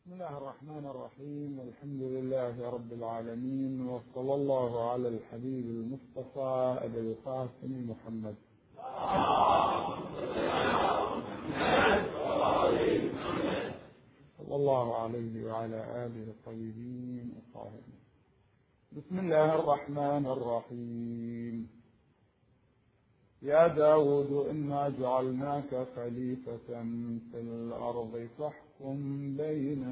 بسم الله الرحمن الرحيم، والحمد لله رب العالمين، وصلى الله على الحبيب المصطفى أبي القاسم محمد صلى الله عليه وعلى آله الطيبين الطاهرين. بسم الله الرحمن الرحيم. يا داود إنا جعلناك خليفة في الأرض فاحكم بين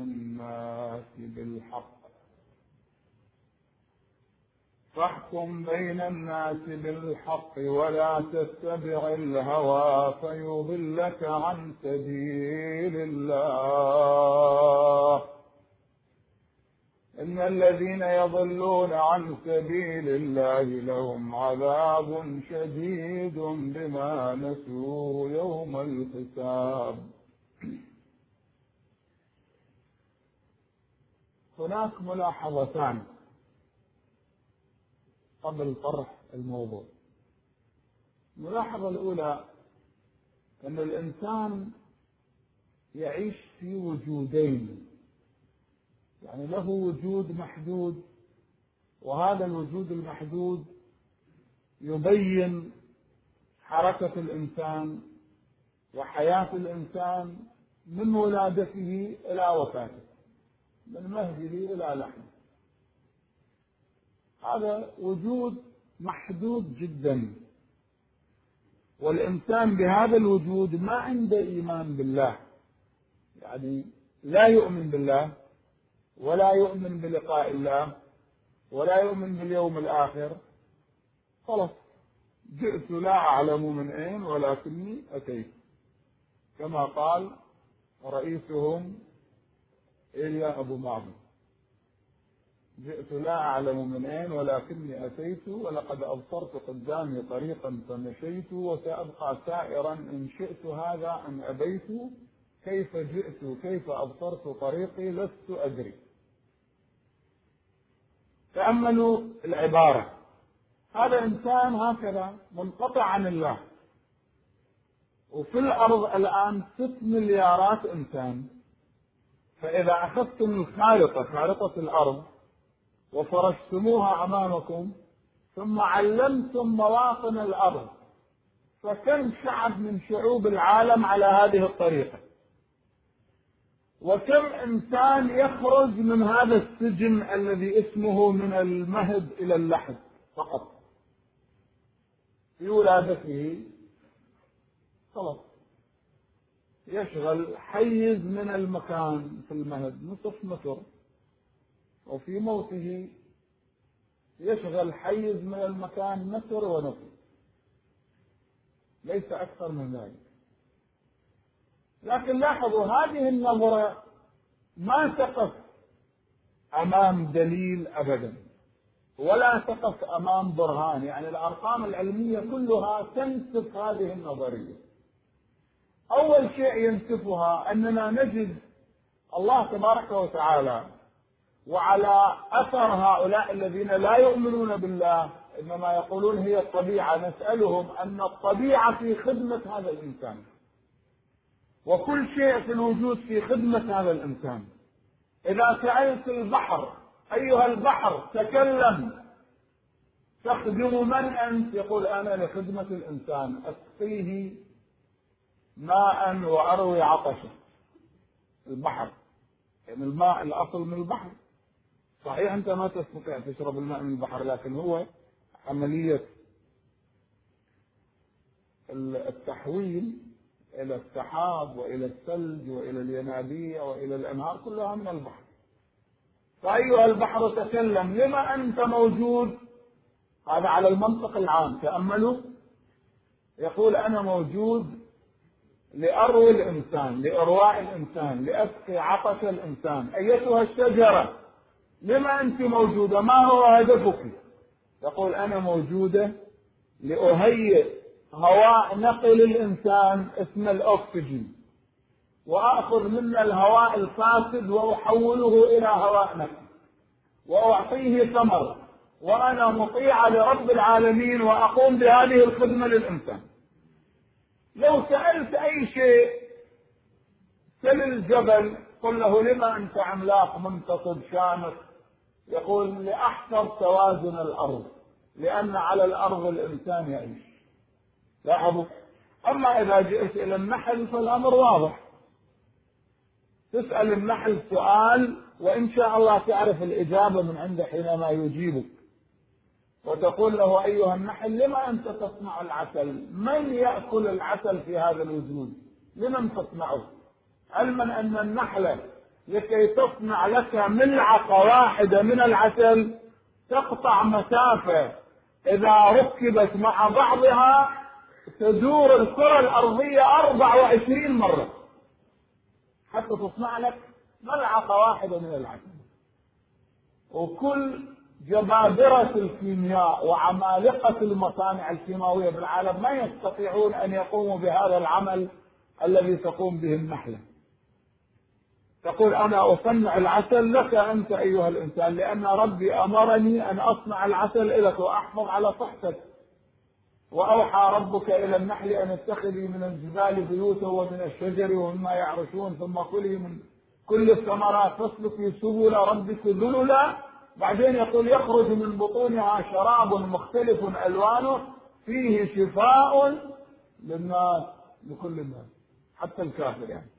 الناس بالحق ولا تتبع الهوى فيضلك عن سبيل الله. إن الذين يضلون عن سبيل الله لهم عذاب شديد بما نسوا يوم الحساب. هناك ملاحظتان قبل طرح الموضوع. الملاحظة الأولى أن الإنسان يعيش في وجودين، يعني له وجود محدود، وهذا الوجود المحدود يبين حركة الإنسان وحياة الإنسان من ولادته إلى وفاته، من مهده إلى لحمه. هذا وجود محدود جدا، والإنسان بهذا الوجود ما عنده إيمان بالله، يعني لا يؤمن بالله ولا يؤمن بلقاء الله ولا يؤمن باليوم الآخر. خلاص، جئت لا أعلم من أين ولكني أتيت، كما قال رئيسهم إيليا أبو معبد: جئت لا أعلم من أين ولكني أتيت، ولقد أبصرت قدامي طريقا فمشيت، وسأبقى سائرا إن شئت هذا أم أبيت، كيف جئت كيف أبصرت طريقي لست أدري. تأملوا العبارة، هذا إنسان هكذا منقطع عن الله، وفي الأرض الآن 6 مليارات إنسان. فإذا أخذتم خارطة الأرض وفرشتموها أمامكم ثم علمتم مواطن الأرض، فكم شعب من شعوب العالم على هذه الطريقة، وكم إنسان يخرج من هذا السجن الذي اسمه من المهد إلى اللحد فقط في ولادته. خلاص، يشغل حيز من المكان في المهد نصف متر، وفي موته يشغل حيز من المكان متر ونصف، ليس أكثر من ذلك. لكن لاحظوا، هذه النظرة ما تقف أمام دليل أبدا، ولا تقف أمام برهان، يعني الأرقام العلمية كلها تنسف هذه النظرية. أول شيء ينسفها أننا نجد الله تبارك وتعالى، وعلى أثر هؤلاء الذين لا يؤمنون بالله إنما يقولون هي الطبيعة، نسألهم أن الطبيعة في خدمة هذا الإنسان، وكل شيء في الوجود في خدمة هذا الإنسان. إذا سألت البحر: أيها البحر تكلم، تخدم من أنت؟ يقول: أنا لخدمة الإنسان، أسقيه ماء وأروي عطشه. البحر يعني الماء الأصل من البحر، صحيح أنت ما تستطيع تشرب الماء من البحر، لكن هو عملية التحويل إلى السحاب وإلى الثلج وإلى الينابيع وإلى الأنهار كلها من البحر. فأيها البحر تكلم، لما أنت موجود؟ هذا على المنطق العام. تأملوا، يقول: أنا موجود لأروي الإنسان، لإرواء الإنسان، لأسقي عطش الإنسان. أيتها الشجرة لما أنت موجودة؟ ما هو هدفك؟ يقول: أنا موجودة لأهيئ هواء نقل الإنسان اسمه الأكسجين، وأخذ منه الهواء الفاسد وأحوله إلى هواء نقي، وأعطيه ثمر، وأنا مطيعة لرب العالمين وأقوم بهذه الخدمة للإنسان. لو سألت أي شيء سل الجبل قل له لما أنت عملاق منتصب شامخ؟ يقول لأحفظ توازن الأرض، لأن على الأرض الإنسان يعيش. لاحظوا. أما إذا جئت إلى النحل فالأمر واضح، تسأل النحل سؤال وإن شاء الله تعرف الإجابة من عنده حينما يجيبك، وتقول له أيها النحل لما أنت تصنع العسل؟ من يأكل العسل في هذا الوجود؟ لمن تصنعه؟ علما أن النحلة لكي تصنع لك ملعقة واحدة من العسل تقطع مسافة إذا ركبت مع بعضها تدور الكرة الأرضية 24 مرة حتى تصنع لك ملعقة واحدة من العسل. وكل جبابرة الكيمياء وعمالقة المصانع الكيماوية بالعالم ما يستطيعون أن يقوموا بهذا العمل الذي تقوم به النحلة. تقول أنا أصنع العسل لك أنت أيها الإنسان، لأن ربي أمرني أن أصنع العسل لك وأحفظ على صحتك. وأوحى ربك إلى النحل أن اتخذي من الجبال بيوتا ومن الشجر ومما يعرشون ثم كلي من كل الثمرات فاسلكي سبل ربك ذللا. بعدين يقول يخرج من بطونها شراب مختلف ألوانه فيه شفاء للناس، لكل الناس حتى الكافر يعني.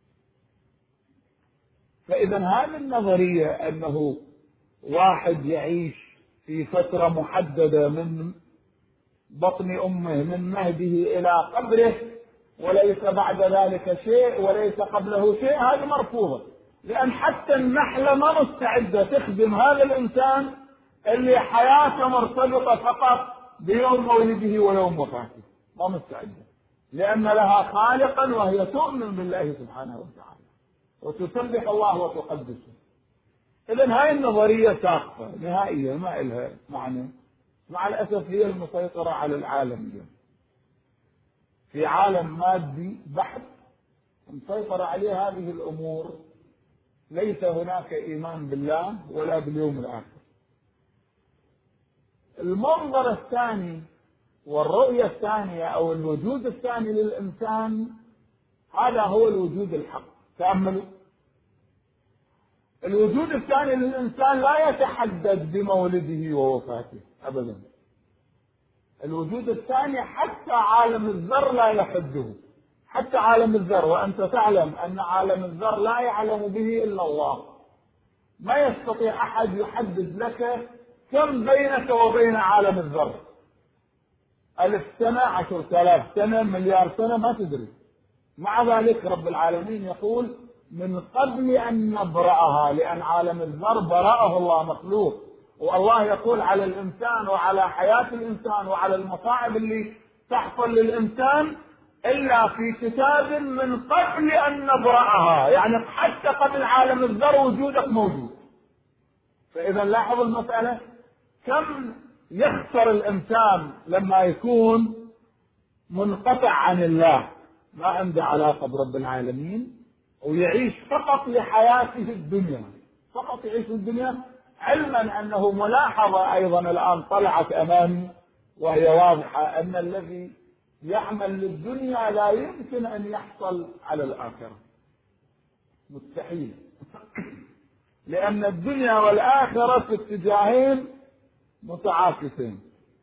فإذا هذه النظرية أنه واحد يعيش في فترة محددة من بطن أمه من مهده إلى قبره وليس بعد ذلك شيء وليس قبله شيء، هذه مرفوضة. لأن حتى النحلة ما مستعدة تخدم هذا الإنسان اللي حياته مرتبطة فقط بيوم مولده ويوم وفاته، ما مستعدة، لأن لها خالقا وهي تؤمن بالله سبحانه وتعالى وتسبح الله وتقدسه. إذن هاي النظرية ساقطة نهائيا ما إلها معنى. مع الأسف هي المسيطرة على العالم اليوم، في عالم مادي بحت مسيطرة عليه هذه الأمور، ليس هناك إيمان بالله ولا باليوم الآخر. المنظر الثاني والرؤية الثانية أو الوجود الثاني للإنسان هذا هو الوجود الحق. تأملوا، الوجود الثاني للإنسان لا يتحدد بمولده ووفاته أبدا. الوجود الثاني حتى عالم الذر لا يحده، حتى عالم الذر، وأنت تعلم أن عالم الذر لا يعلم به إلا الله. ما يستطيع أحد يحدد لك كم بينك وبين عالم الذر، 1000 سنة 10,000 سنة مليار سنة ما تدري. مع ذلك رب العالمين يقول من قبل أن نبرأها، لأن عالم الذر برأه الله مخلوق، والله يقول على الإنسان وعلى حياة الإنسان وعلى المصاعب اللي تحصل للإنسان إلا في كتاب من قبل أن نبرأها، يعني حتى قبل عالم الذر وجودك موجود. فإذا لاحظوا المسألة كم يخسر الإنسان لما يكون منقطع عن الله، ما عنده علاقة برب العالمين ويعيش فقط لحياته الدنيا، فقط يعيش في الدنيا، علما أنه ملاحظة أيضا الآن طلعت أمامي وهي واضحة أن الذي يعمل للدنيا لا يمكن أن يحصل على الآخرة، مستحيل. لأن الدنيا والآخرة في اتجاهين متعاكسين،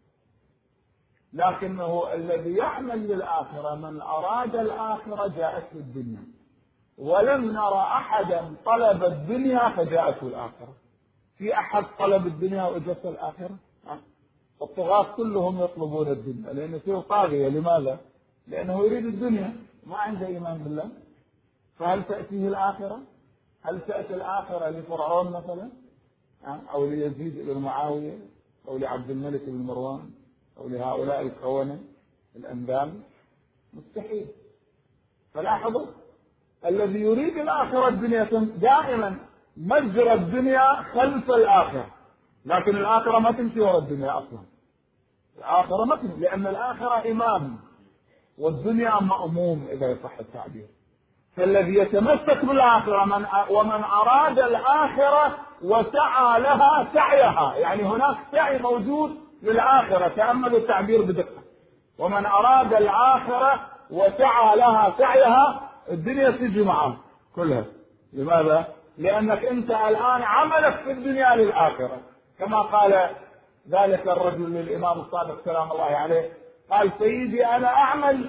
لكنه الذي يعمل للآخرة من أراد الآخرة جاءته الدنيا، ولم نرى أحدا طلب الدنيا فجاءته الآخرة. في أحد طلب الدنيا وجاءته الآخرة؟ الطغاة كلهم يطلبون الدنيا لأنه فيه طاغية. لماذا؟ لأنه يريد الدنيا، ما عنده إيمان بالله. فهل تأتيه الآخرة؟ هل تأتي الآخرة لفرعون مثلا أو ليزيد بن معاوية أو لعبد الملك بن مروان أو لهؤلاء الخونة الأنذال؟ مستحيل. فلاحظوا الذي يريد الآخرة الدنيا دائما مجرى الدنيا خلف الآخرة، لكن الآخرة ما تمشي وراء الدنيا أصلا. الآخرة ما تمشي، لأن الآخرة إمام والدنيا مأموم إذا يصح التعبير. فالذي يتمسك بالآخرة ومن أراد الآخرة وسعى لها سعيها، يعني هناك سعي موجود للآخرة. تأملوا التعبير بدقة. ومن أراد الآخرة وسعى لها سعيها، الدنيا تجي معه كلها، لماذا؟ لأنك أنت الآن عملك في الدنيا للآخرة، كما قال ذلك الرجل للإمام الصادق سلام الله عليه، قال سيدي أنا أعمل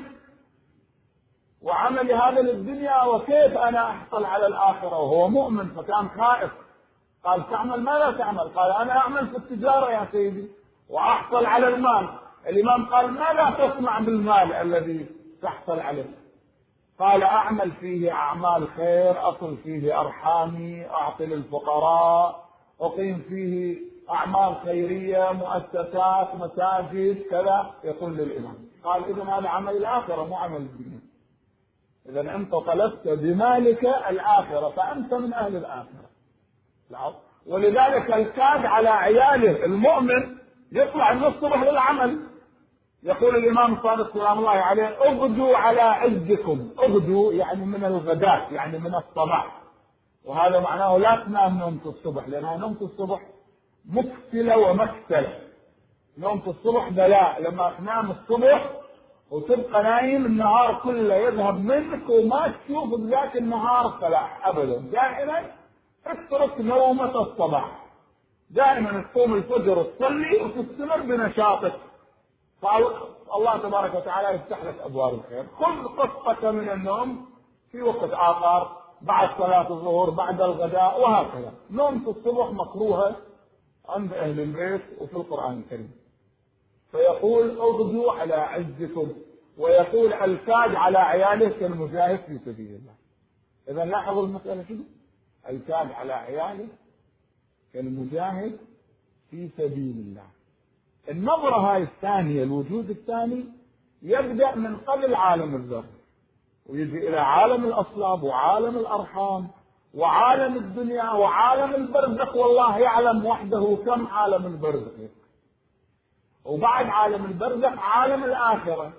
وعملي هذا للدنيا، وكيف أنا أحصل على الآخرة؟ وهو مؤمن فكان خائف. قال تعمل ماذا تعمل؟ قال أنا أعمل في التجارة يا سيدي وأحصل على المال. الإمام قال ماذا تصنع بالمال الذي تحصل عليه؟ قال أعمل فيه أعمال خير، أصل فيه أرحامي، أعطي للفقراء، أقيم فيه أعمال خيرية، مؤسسات، مساجد، كذا. يقول للإمام قال إذن هذا عمل الآخرة مو عمل الدنيا. إذن أنت طلبت بمالك الآخرة فأنت من أهل الآخرة. ولذلك الكاد على عياله المؤمن يطلع من الصبح للعمل. يقول الإمام الصادق سلام الله عليه اغدوا على عزكم. اغدوا يعني من الغداء، يعني من الصباح، وهذا معناه لا تنام نومة الصبح، لأنها نومة الصبح مكسلة ومكسلة. نومة الصبح بلاء، لما تنام الصبح وتبقى نايم النهار كله يذهب منك وما تشوف بذاك النهار فلاح أبدا. دائما اترك نومة الصباح، دائما تقوم الفجر تصلي وتستمر بنشاطك، فالله تبارك وتعالى يفتح لك أبواب الخير. خذ قسطك من النوم في وقت آخر، بعد صلاة الظهر، بعد الغداء، وهكذا. نومة الصبح مكروهة عند أهل البيت وفي القرآن الكريم. فيقول اغدوا على عزكم، ويقول الكاد على عياله كالمجاهد في سبيل الله. إذا لاحظوا المسألة شنو؟ الكاد على عياله كالمجاهد في سبيل الله. النظرة هاي الثانية، الوجود الثاني، يبدأ من قبل عالم الذر ويجي إلى عالم الأصلاب وعالم الأرحام وعالم الدنيا وعالم البرزخ، والله يعلم وحده كم عالم البرزخ. وبعد عالم البرزخ عالم الآخرة،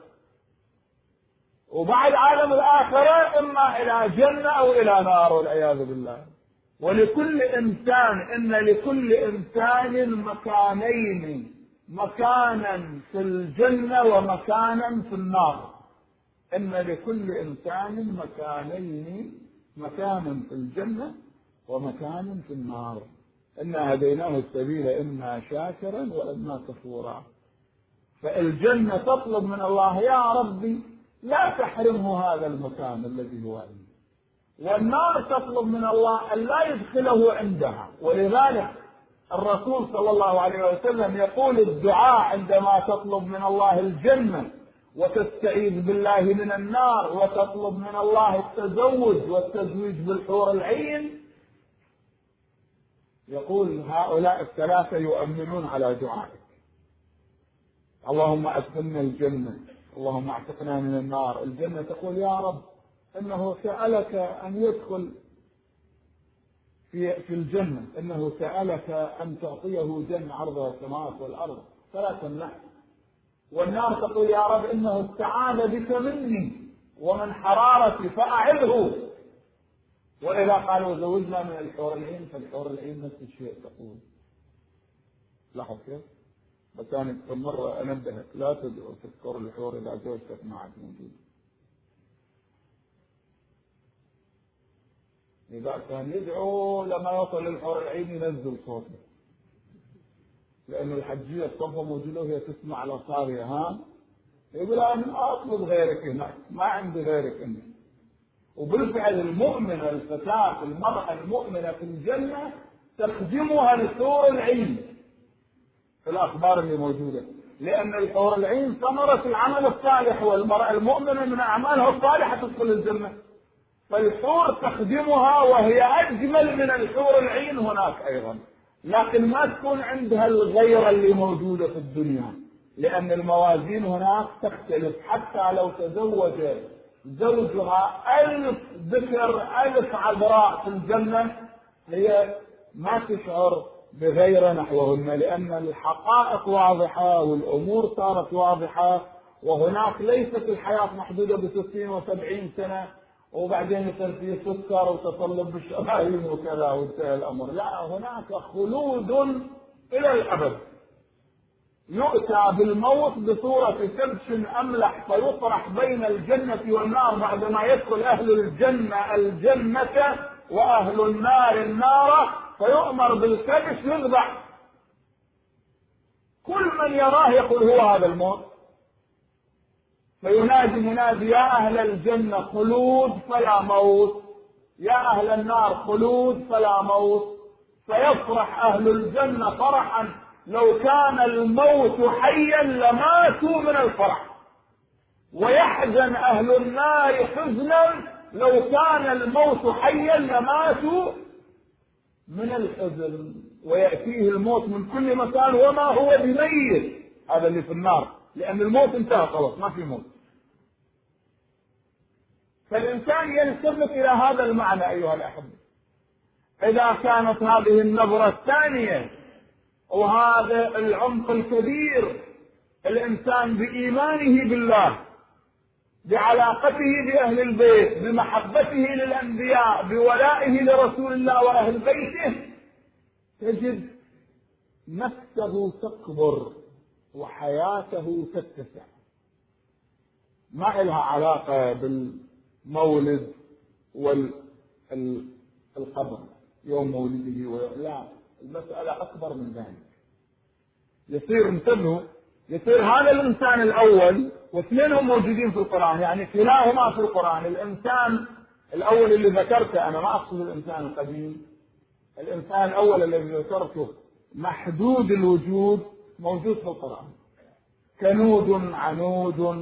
وبعد عالم الآخرة إما إلى جنة أو إلى نار والعياذ بالله. ولكل إنسان، إن لكل إنسان مكانين، مكانا في الجنة ومكانا في النار. إن لكل إنسان مكانين، مكانا في الجنة ومكانا في النار. إنا هديناه السبيل إما شاكرا وإما كفورا. فالجنة تطلب من الله يا ربي لا تحرمه هذا المكان الذي هو عنده، والنار تطلب من الله أن لا يدخله عندها. ولذلك الرسول صلى الله عليه وسلم يقول الدعاء عندما تطلب من الله الجنة وتستعيذ بالله من النار وتطلب من الله التزوج والتزويج بالحور العين، يقول هؤلاء الثلاثة يؤمنون على دعائك. اللهم أدخلنا الجنة، اللهم اعتقنا من النار. الجنة تقول يا رب إنه سألك أن يدخل في الجنة، إنه سألك أن تعطيه جنة عرضها السماوات والأرض فلا تمنعه. والنار تقول يا رب إنه استعاذ بك مني ومن حرارتي فأعذه. وإذا قالوا زوجنا من الحور العين فالحور العين نفس الشيء تقول. لاحظ كيف؟ فكان مرة أنبهك لا تدعو تذكر الحور إذا زوجتك معك موجود. إذا كان يدعو لما يوصل للحور العين ينزل صوته، لأن الحجية الصفة موجودة وهي تسمع الأصابع. ها يقول أنا أطلب غيرك هناك، ما عندي غيرك أنت. وبالفعل المؤمنة الفتاة المرأة المؤمنة في الجنة تخدمها الحور العين في الأخبار اللي موجودة، لأن الحور العين ثمرة العمل الصالح، والمرأة المؤمنة من أعمالها الصالحة تدخل الجنة. فالحور تخدمها وهي أجمل من الحور العين هناك أيضا، لكن ما تكون عندها الغيرة اللي موجودة في الدنيا، لأن الموازين هناك تختلف. حتى لو تزوج زوجها 1000 ذكر 1000 عذراء في الجنة هي ما تشعر بغيرة نحوهن، لأن الحقائق واضحة والأمور صارت واضحة. وهناك ليست الحياة محدودة ب60 و70 سنة وبعدين يصير فيه سكر وتصلب بالشرايين وكذا وانتهى الأمر. لا، هناك خلود إلى الأبد. يؤتى بالموت بصورة كبش أملح فيطرح بين الجنة والنار بعدما يدخل أهل الجنة وأهل النار النار، فيؤمر بالكبش يذبح. كل من يراه يقول هو هذا الموت. فينادي منادي: يا أهل الجنة خلود فلا موت، يا أهل النار خلود فلا موت. فيفرح أهل الجنة فرحا لو كان الموت حيا لماتوا من الفرح، ويحزن أهل النار حزنا لو كان الموت حيا لماتوا من الحزن. ويأتيه الموت من كل مكان وما هو بميت، هذا اللي في النار، لأن الموت انتهى خلاص ما في موت. فالإنسان يلتفت إلى هذا المعنى أيها الأحبة. إذا كانت هذه النظرة الثانية وهذا العمق الكبير، الإنسان بإيمانه بالله، بعلاقته بأهل البيت، بمحبته للأنبياء، بولائه لرسول الله وأهل بيته، تجد نفسه تكبر وحياته تتسع. ما لها علاقة بالمولد والقبر يوم مولده، لا، المسألة أكبر من ذلك. يصير انتبهوا، يصير هذا الإنسان الأول واثنينهم موجودين في القرآن، يعني كلاهما في القرآن. الإنسان الأول اللي ذكرته، أنا ما أقصد الإنسان القديم، الإنسان الأول الذي ذكرته محدود الوجود موجود في القرآن، كنود عنود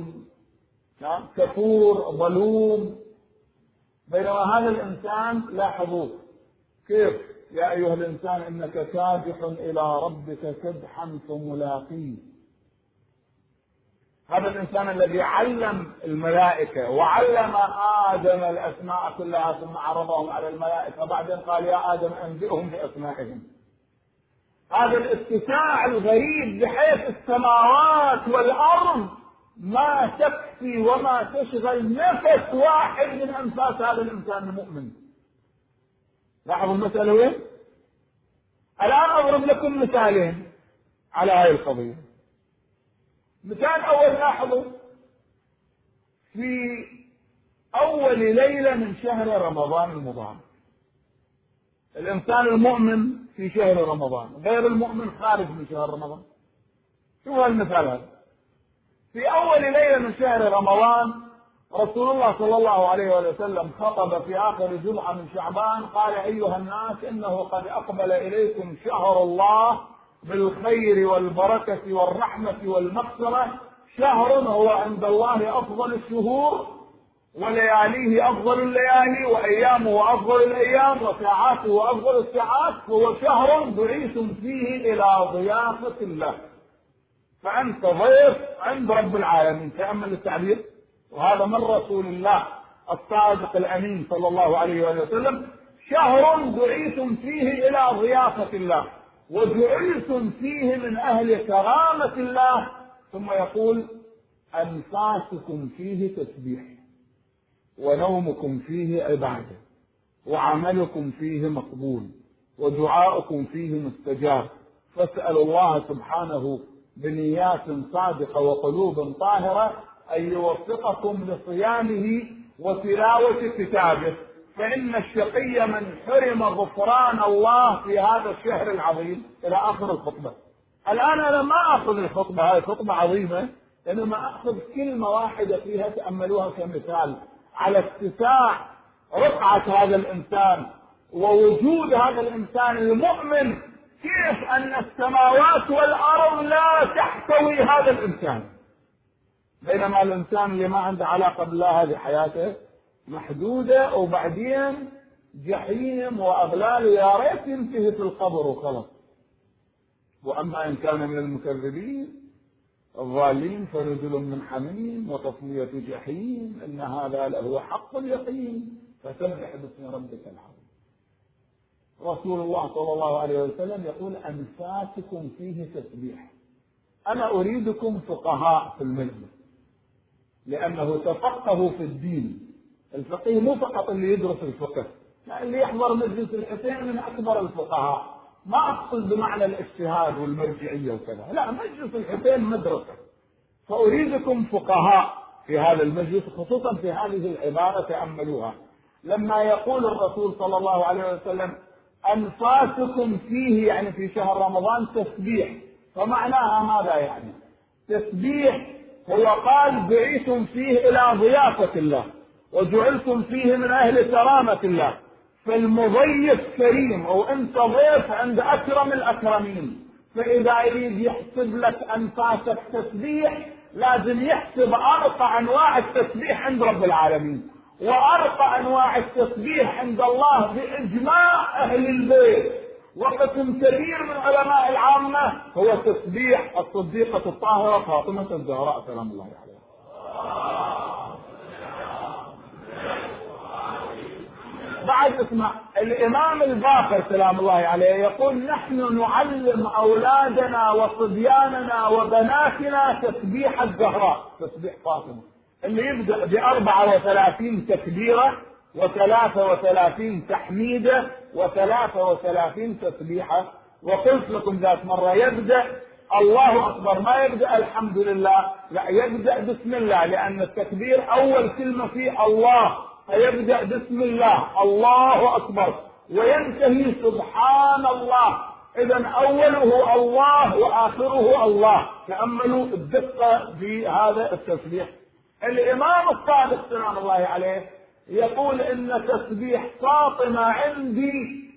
كفور ظلوم. بينما هذا الإنسان لاحظوا كيف: يا أيها الإنسان إنك كادح إلى ربك كدحا فملاقيه. هذا الإنسان الذي علم الملائكة وعلم آدم الأسماء كلها ثم عرضهم على الملائكة، وبعدين قال: يا آدم أنبئهم بأسمائهم. هذا الاتساع الغريب بحيث السماوات والأرض ما تكفي وما تشغل نفس واحد من أنفاس هذا الإنسان المؤمن. لاحظوا المسألة وين؟ الآن أضرب لكم مثالين على هذه القضية. مثال أول، لاحظوا في أول ليلة من شهر رمضان المبارك، الإنسان المؤمن في شهر رمضان، غير المؤمن خارج من شهر رمضان. شو هالمثال هذا؟ في أول ليلة من شهر رمضان رسول الله صلى الله عليه وسلم خطب في آخر جمعة من شعبان، قال: أيها الناس، إنه قد أقبل إليكم شهر الله بالخير والبركة والرحمة والمغفرة، شهر هو عند الله أفضل الشهور، ولياليه أفضل الليالي، وأيامه أفضل الأيام، وساعاته أفضل الساعات، هو شهر بعيث فيه إلى ضيافة الله، فأنت ضيف عند رب العالمين. تأمل التعبير، وهذا من رسول الله الصادق الأمين صلى الله عليه وسلم: شهر بعيث فيه إلى ضيافة الله، وجعلتم فيه من أهل كرامة الله. ثم يقول: أنفاسكم فيه تسبيح، ونومكم فيه عبادة، وعملكم فيه مقبول، ودعاؤكم فيه مستجاب، فاسألوا الله سبحانه بنيات صادقة وقلوب طاهرة أن يوفقكم لصيامه وتلاوة كتابه، فإن الشقي من حرم غفران الله في هذا الشهر العظيم، إلى آخر الخطبة. الآن أنا ما أخذ الخطبة، هذه خطبة عظيمة، إنما أخذ كلمة واحدة فيها تأملوها كمثال على اتساع رقعة هذا الإنسان ووجود هذا الإنسان المؤمن، كيف أن السماوات والأرض لا تحتوي هذا الإنسان، بينما الإنسان اللي ما عنده علاقة بالله هذه حياته محدودة، وبعدين جحيم وأغلال يا ريت ينتهي في القبر وخلاص. وأما إن كان من المكذبين الضالين فرجل من حميم وتصلية جحيم، إن هذا لهو حق اليقين، فسبح باسم ربك العظيم. رسول الله صلى الله عليه وسلم يقول: أنفاسكم فيه تسبيح. أنا أريدكم فقهاء في المجلس، لأنه تفقهوا في الدين. الفقيه مو فقط اللي يدرس الفقه، لا، اللي يحضر مجلس الحسين من أكبر الفقهاء. ما أقصد بمعنى الاجتهاد والمرجعية وكذا، لا، مجلس الحسين مدرسة. فأريدكم فقهاء في هذا المجلس، خصوصا في هذه العبارة تأملوها: لما يقول الرسول صلى الله عليه وسلم أنفاسكم فيه يعني في شهر رمضان تسبيح، فمعناها ماذا يعني؟ تسبيح هو قال بعثتم فيه إلى ضيافة الله وجعلتم فيه من أهل كرامة الله، فالمضيف كريم أو أنت ضيف عند أكرم الأكرمين، فإذا يريد يحسب لك أنفاسك تسبيح لازم يحسب أرقى أنواع التسبيح عند رب العالمين، وأرقى أنواع التسبيح عند الله بإجماع أهل البيت وقسم كبير من علماء العامة هو تسبيح الصديقة الطاهرة فاطمة الزهراء سلام الله عليها. بعد اسمع الإمام الباقر سلام الله عليه يقول نحن نعلم أولادنا وصبياننا وبناتنا تسبيح الزهراء، تسبيح فاطمة اللي يبدأ ب34 تكبيرة و33 تحميدة و33 تسبيحة. وقلت لكم ذات مرة يبدأ الله أكبر ما يبدأ الحمد لله، لا يبدأ بسم الله، لأن التكبير أول كلمة فيه الله، فيبدأ بسم الله الله أكبر وينتهي سبحان الله، إذا أوله الله وآخره الله. تأملوا الدقة في هذا التسبيح. الإمام الصادق سلام الله عليه يقول إن تسبيح فاطمة عندي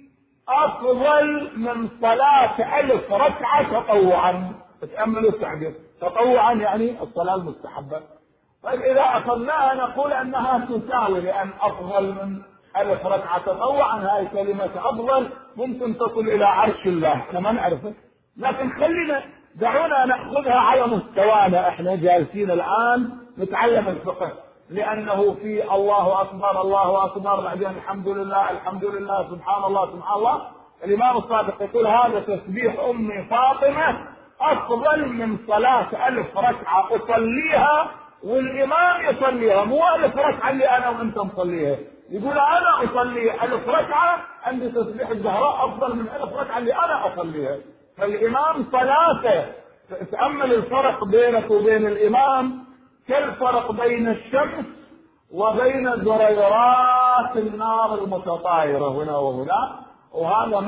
أفضل من صلاة 1000 ركعة تطوعا. تأملوا التعبير تطوعا يعني الصلاة المستحبة. طيب إذا أخذناها نقول أنها تساوي، لأن أفضل من 1000 ركعة تطوعا هاي كلمة أفضل ممكن تصل إلى عرش الله، احنا ما نعرفه، لكن دعونا نأخذها على مستوانا، احنا جالسين الآن نتعلم الفقه، لأنه في الله أكبر الله أكبر بعدين الحمد لله الحمد لله سبحان الله سبحان الله. الإمام الصادق يقول هذا تسبيح أمي فاطمة أفضل من صلاة 1000 ركعة أصليها والإمام يصليها، مو 1000 ركعة اللي أنا وأنت نصليها. يقول أنا أصلي 1000 ركعة عندي تسبيح الزهراء أفضل من 1000 ركعة اللي أنا أصليها. فالإمام صلاته، تأمل الفرق بينك وبين الإمام كالفرق بين الشمس وبين زريرات النار المتطايرة هنا وهنا، وهذا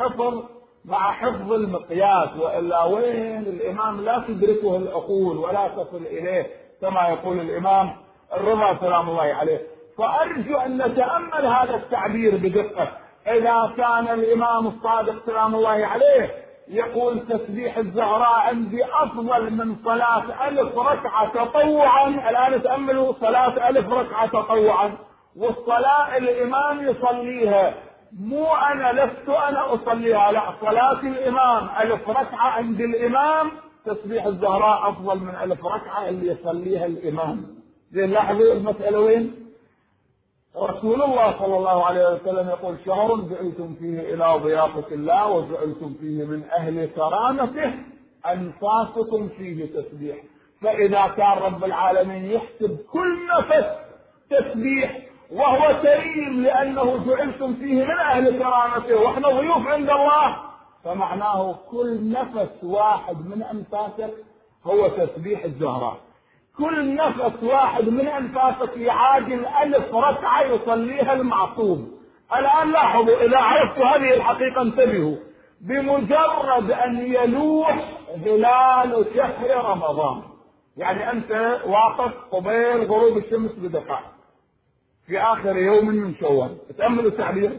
مع حفظ المقياس، وإلا وين الإمام لا تدركه العقول ولا تصل إليه كما يقول الإمام الرضا سلام الله عليه. فأرجو أن نتأمل هذا التعبير بدقة. إذا كان الإمام الصادق سلام الله عليه يقول تسبيح الزهراء عندي أفضل من صلاة 1000 ركعة تطوعا، الآن تأملوا صلاة 1000 ركعة تطوعا، والصلاة الإمام يصليها مو أنا لست أنا أصليها، لا صلاة الإمام 1000 ركعة عند الإمام تسبيح الزهراء أفضل من 1000 ركعة اللي يصليها الإمام. زين لاحظوا المسألة وين؟ رسول الله صلى الله عليه وسلم يقول شهر جعلتم فيه إلى ضيافة الله وجعلتم فيه من أهل كرامته أنفاسكم فيه تسبيح. فإذا كان رب العالمين يحسب كل نفس تسبيح وهو كريم لأنه جعلتم فيه من أهل كرامته وإحنا ضيوف عند الله، فمعناه كل نفس واحد من أنفاسك هو تسبيح الزهراء، كل نفس واحد من أنفاسك يعادل 1000 ركعة يصليها المعصوم. الآن لاحظوا إذا عرفتوا هذه الحقيقة انتبهوا، بمجرد أن يلوح هلال شهر رمضان، يعني أنت واقف قبيل غروب الشمس بدقائق في آخر يوم من شوال، تأملوا التعبير،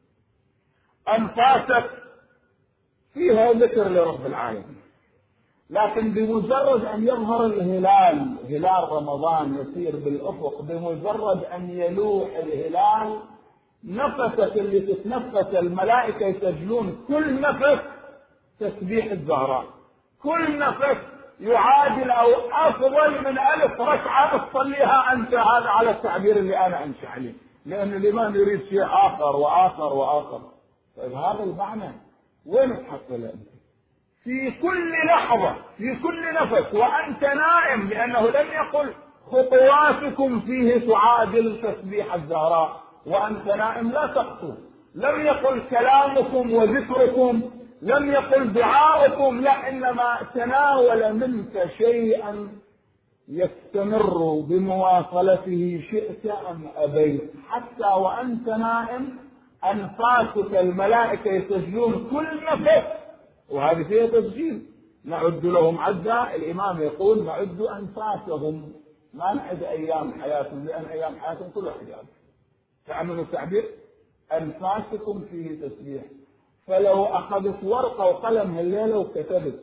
أنفاسك فيها ذكر لرب العالمين، لكن بمجرد أن يظهر الهلال، هلال رمضان يسير بالأفق، بمجرد أن يلوح الهلال نفسك اللي تتنفس الملائكة يسجلون كل نفس تسبيح الزهراء، كل نفس يعادل أو أفضل من 1000 ركعة تصليها أنت. هذا على التعبير اللي أنا أمشي عليه، لأن الإمام يريد شيء آخر وآخر وآخر. طيب هذا المعنى وين تحصله أنت؟ في كل لحظة في كل نفس وأنت نائم، لأنه لم يقل خطواتكم فيه تعادل تسبيح الزهراء وأنت نائم لا تخطو، لم يقل كلامكم وذكركم، لم يقل دعاؤكم، لا، إنما تناول منك شيئا يستمر بمواصلته شئت أم أبيت، حتى وأنت نائم أنفاسك الملائكة يسجلون كل نفس، وهذه فيها تسجيل. نعد لهم عدا، الإمام يقول نعد أنفاسهم، ما نعد أيام حياتهم، لأن أيام حياتهم كلها حجاب. تعملوا التعبير أنفاسكم فيه تسبيح. فلو أخذت ورقة وقلم الليلة وكتبت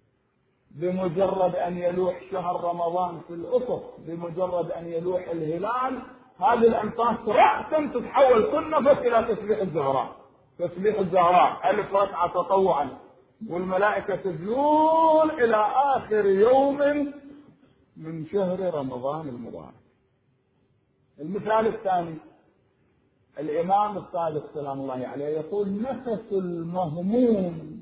بمجرد أن يلوح شهر رمضان في الأفق، بمجرد أن يلوح الهلال، هذه الأنفاس رأسا تتحول كل نفس إلى تسبيح الزهراء. تسبيح الزهراء 1000 ركعة تطوعا، والملائكة تجلون إلى آخر يوم من شهر رمضان المبارك. المثال الثاني، الإمام الصادق سلام الله عليه يقول نفس المهموم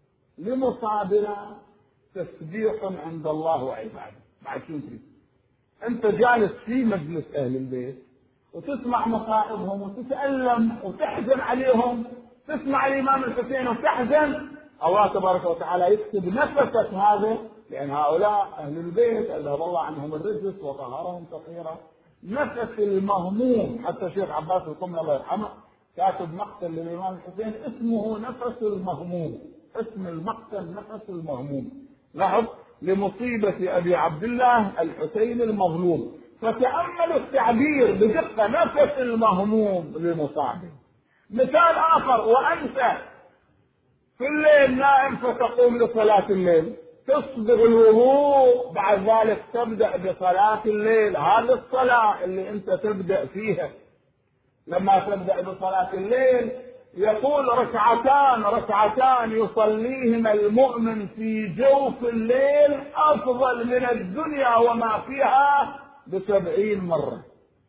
لمصابنا تسبيح عند الله وعباده. بعد شو تريد؟ أنت جالس في مجلس أهل البيت وتسمع مصائبهم وتتألم وتحزن عليهم، تسمع الإمام الحسين وتحزن، الله تبارك وتعالى يكتب نفسك هذا، لأن هؤلاء أهل البيت أذهب الله عنهم الرجس وطهرهم تطهيرا. نفس المهموم، حتى الشيخ عباس القمي الله يرحمه كاتب مقتل للإمام الحسين اسمه نفس المهموم، اسم المقتل نفس المهموم. لاحظ، لمصيبة أبي عبد الله الحسين المظلوم. فتأملوا التعبير بدقة، نفس المهموم لمصابه. مثال آخر، وأنت في الليل نائم فتقوم لصلاة الليل، تصبغ الوضوء، بعد ذلك تبدأ بصلاة الليل. هذه الصلاة اللي أنت تبدأ فيها، لما تبدأ بصلاة الليل يقول ركعتان يصليهما المؤمن في جوف الليل أفضل من الدنيا وما فيها ب70 مرة.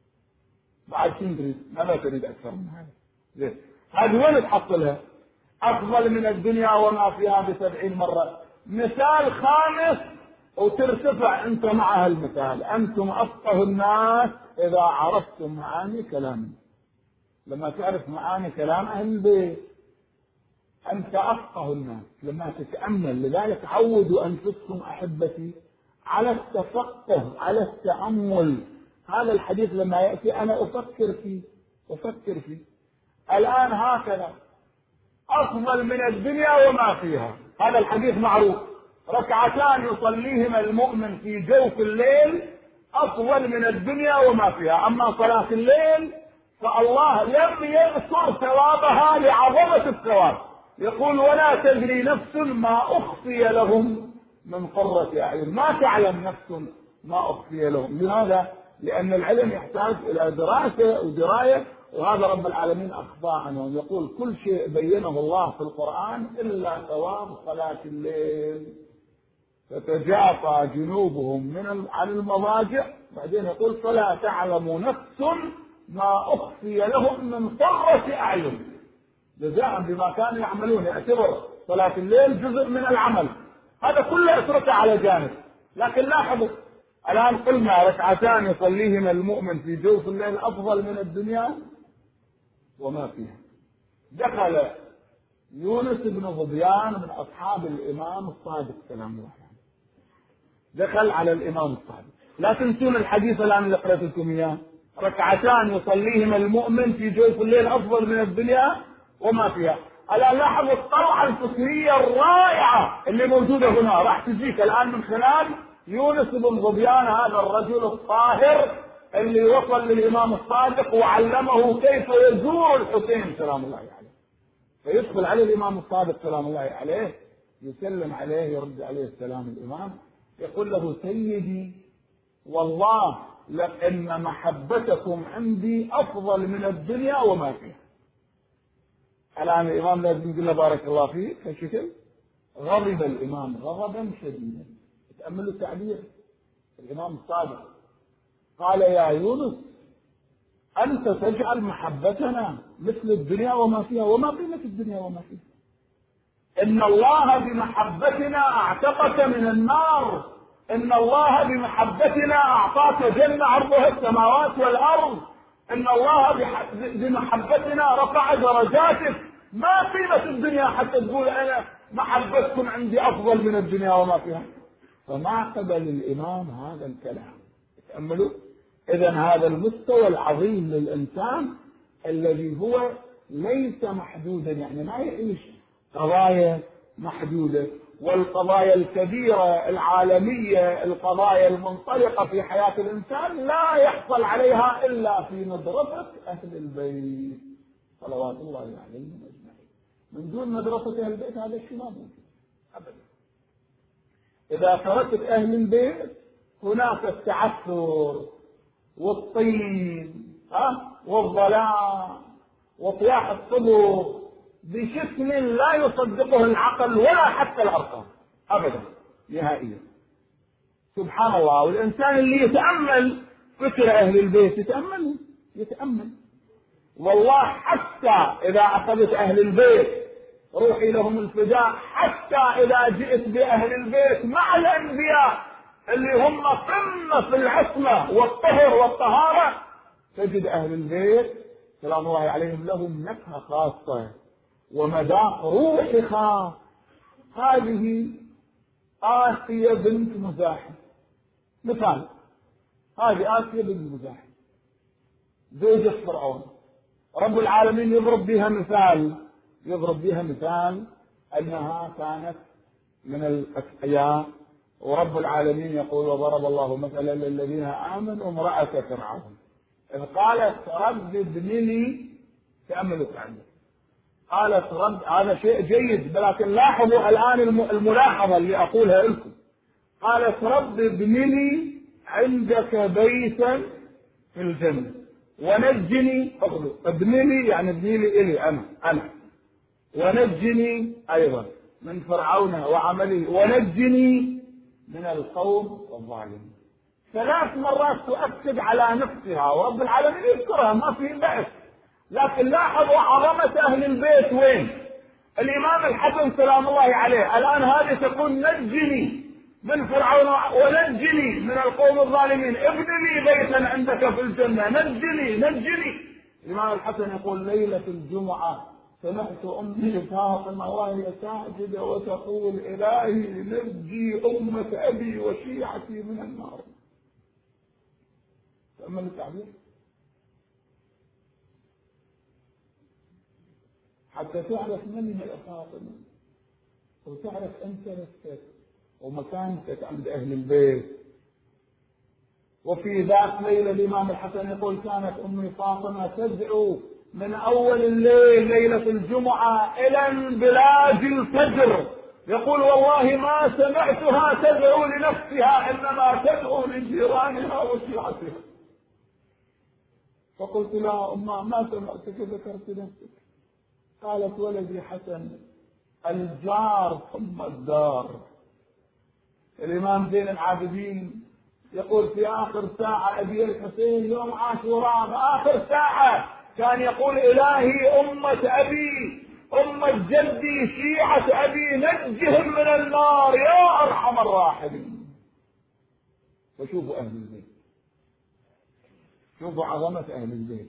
بعد شو تريد؟ ماذا تريد أكثر من هذا؟ هذه وين تحصلها؟ أفضل من الدنيا وما فيها ب70 مرة. مثال خامس وترتفع أنت مع هالمثال، أنتم أفقه الناس إذا عرفتم معاني كلامي. لما تعرف معاني كلام أهل البيت أنت أفقه الناس لما تتأمل. لذلك عودوا أنفسكم أحبتي على التفقه، على التأمل. هذا الحديث لما يأتي أنا أفكر فيه الآن هكذا، أفضل من الدنيا وما فيها. هذا الحديث معروف، ركعتان يصليهما المؤمن في جوف الليل أفضل من الدنيا وما فيها. أما صلاة الليل فالله لم يذكر ثوابها لعظمة الثواب، يقول ولا تدري نفس ما أخفي لهم من قرة أعين. ما تعلم نفس ما أخفي لهم. لماذا؟ لأن العلم يحتاج إلى دراسة ودراية، وهذا رب العالمين أخفى عنهم. يقول كل شيء بينه الله في القرآن إلا ثواب صلاة الليل. تتجافى جنوبهم عن المضاجع، بعدين يقول فلا تعلم نفس ما أخفي لهم من قرة أعين جزاء بما كانوا يعملون. يعتبر صلاة الليل جزء من العمل، هذا كله اتركه على جانب. لكن لاحظوا الآن قلنا ركعتان يصليهما المؤمن في جوف الليل أفضل من الدنيا وما فيها. دخل يونس بن ظبيان من أصحاب الإمام الصادق سلام الله عليه، دخل على الإمام الصادق. لا تنسون الحديث الآن اللي قرأت لكم إياه، ركعتان يصليهما المؤمن في جوف الليل أفضل من الدنيا وما فيها. الآن لاحظوا الطلعة الفكرية الرائعة اللي موجودة هنا، راح تجيك الآن من خلال يونس بن ظبيان، هذا الرجل الطاهر اللي وصل للإمام الصادق وعلمه كيف يزور الحسين سلام الله عليه. فيدخل عليه الإمام الصادق سلام الله عليه، يسلم عليه، يرد عليه السلام الإمام، يقول له سيدي والله لأن محبتكم عندي أفضل من الدنيا وما فيها. الآن الإمام لازم يقول له بارك الله فيك هالشكل. غضب الإمام غضبا شديدا. تأملوا التعبير الإمام الصادق، قال يا يونس أنت تجعل محبتنا مثل الدنيا وما فيها، وما قيمة الدنيا وما فيها؟ إن الله بمحبتنا أعتقك من النار، إن الله بمحبتنا أعطاك جنة عرضها السماوات والأرض، إن الله بمحبتنا رفع درجاتك. ما قيمة الدنيا حتى تقول أنا محبتكم عندي أفضل من الدنيا وما فيها؟ فما قبل الإمام هذا الكلام. تأملوا، إذن هذا المستوى العظيم للإنسان الذي هو ليس محدودا، يعني ما يعيش قضايا محدودة، والقضايا الكبيرة العالمية، القضايا المنطلقة في حياة الإنسان لا يحصل عليها إلا في مدرسة أهل البيت صلوات الله عليهم أجمعين. من دون مدرسة أهل البيت هذا الشيء ما ممكن أبدا. إذا تركت أهل البيت هناك التعثر والطين والظلام وطياح الصبر بشكل لا يصدقه العقل ولا حتى الأرقام أبدا نهائيا. سبحان الله. والإنسان اللي يتأمل فكر أهل البيت يتأمل والله، حتى إذا أخذت أهل البيت روحي لهم الفداء، حتى إذا جئت بأهل البيت مع الأنبياء اللي هم قمة في العصمة والطهر والطهارة، تجد أهل البيت سلام الله عليهم لهم نكهة خاصة ومذاق روحي خاص. هذه آسيا بنت مزاحم مثال، هذه آسيا بنت مزاحم زوجة فرعون، رب العالمين يضرب بها مثال أنها كانت من الأتقياء. ورب العالمين يقول: وضرب الله مثلا للذين آمنوا امرأة فرعون إذ قالت رب ابن لي، تأملوا عنه، قالت رب، هذا شيء جيد، ولكن لاحظوا الآن الملاحظة اللي أقولها لكم. قالت رب ابن لي عندك بيتا في الجنة ونجني، ابن لي يعني ابن لي إلي أنا ونجني أيضا من فرعون وعمله ونجني من القوم الظالمين. 3 مرات تؤكد على نفسها، ورب العالمين يذكرها ما في بأس. لكن لاحظوا عظمة أهل البيت وين. الإمام الحسن سلام الله عليه الآن هذه تقول نجني من فرعون ونجني من القوم الظالمين، ابن لي بيتا عندك في الجنة، نجني. الإمام الحسن يقول: ليلة الجمعة سمعت أمي فاطمة وهي ساجدة وتقول: إلهي نجي أمة أبي وشيعتي من النار. تأمل التعبير، حتى تعرف من هي فاطمة وتعرف أنت نفسك ومكانتك عند أهل البيت. وفي ذات ليلة الإمام الحسن يقول: كانت أمي فاطمة تدعو من أول الليل ليلة الجمعة إلى انبلاج الفجر، يقول: والله ما سمعتها تدعو لنفسها إنما تدعو لجيرانها وشيعتها. فقلت لها: أمه ما سمعتك ذكرت نفسك؟ قالت: ولدي حسن، الجار ثم الدار. الإمام زين العابدين يقول في آخر ساعة أبي الحسين يوم عاشوراء، آخر ساعة كان يقول: إلهي أمة أبي أمة جدي شيعة أبي نجهم من النار يا أرحم الراحمين. وشوفوا أهل البيت، شوفوا عظمة أهل البيت.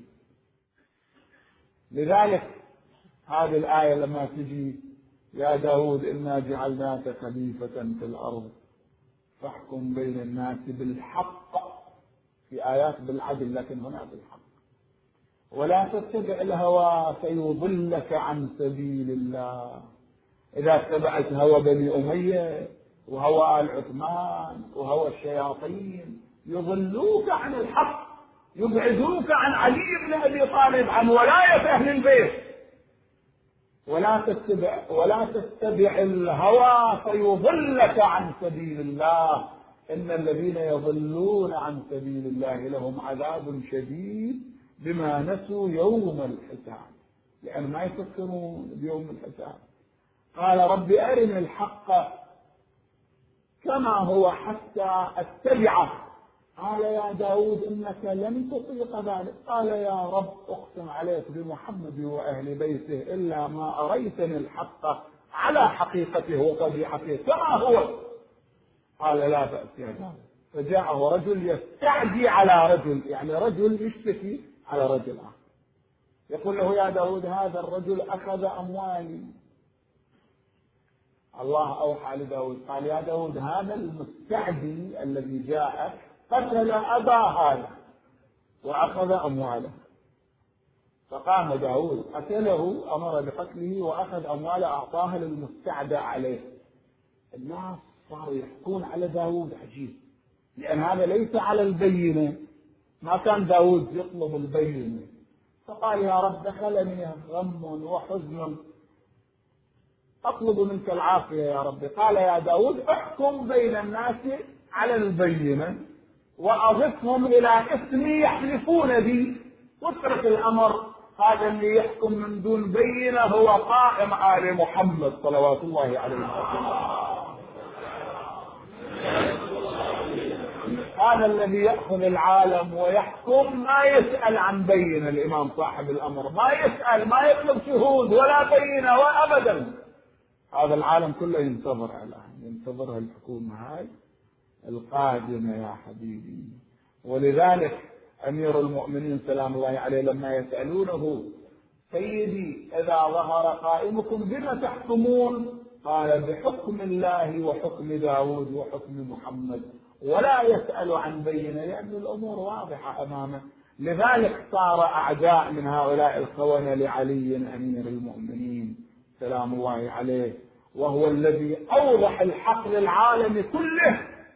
لذلك هذه الآية لما تجي: يا داود إنا جعلناك خليفة في الأرض فاحكم بين الناس بالحق، في آيات بالعدل لكن هنا بالحق، ولا تتبع الهوى فيضلك عن سبيل الله. إذا اتبعت هوى بني أمية وهوى آل عثمان وهوى الشياطين يضلوك عن الحق، يبعدوك عن علي بن أبي طالب، عن ولاية أهل البيت. ولا تتبع الهوى فيضلك عن سبيل الله، إن الذين يضلون عن سبيل الله لهم عذاب شديد بما نسوا يوم الحساب، لأن ما يفكرون بيوم الحساب. قال: رب أرني الحق كما هو حتى أتبعه. قال: يا داود إنك لن تطيق ذلك. قال: يا رب أقسم عليك بمحمد وأهل بيته إلا ما أريتني الحق على حقيقته وطبيعته كما هو. قال: لا بأس يا داود. فجاءه رجل يستعدي على رجل، يعني رجل يشتكي على رجل آخر، يقول له: يا داود هذا الرجل أخذ أموالي الله أوحى لداود قال يا داود هذا المستعدي الذي جاءك قتل أبا هذا وأخذ أمواله. فقام داود قتله، أمر بقتله وأخذ أمواله أعطاها للمستعدى عليه. الناس صاروا يحكون على داود عجيب، لأن هذا ليس على البينة، ما كان داود يطلب البينة. فقال يا رب دخلني غم وحزن أطلب منك العافية يا رب. قال يا داود احكم بين الناس على البينة وأضفهم إلى اسمي يحلفون بي، واترك الأمر هذا اللي يحكم من دون بينة هو قائم آل محمد صلوات الله عليه وسلم. هذا الذي يأخذ العالم ويحكم ما يسأل عن بينة. الإمام صاحب الأمر ما يسأل، ما يطلب شهود ولا بينة وأبدا. هذا العالم كله ينتظر الآن، ينتظرها الحكومة هاي القادمة يا حبيبي. ولذلك أمير المؤمنين سلام الله عليه لما يسألونه سيدي إذا ظهر قائمكم بما تحكمون؟ قال بحكم الله وحكم داود وحكم محمد، ولا يسأل عن بينة لأن الأمور واضحة أمامه. لذلك صار أعداء من هؤلاء الخونة لعلي أمير المؤمنين سلام الله عليه، وهو الذي أوضح الحق للعالم كله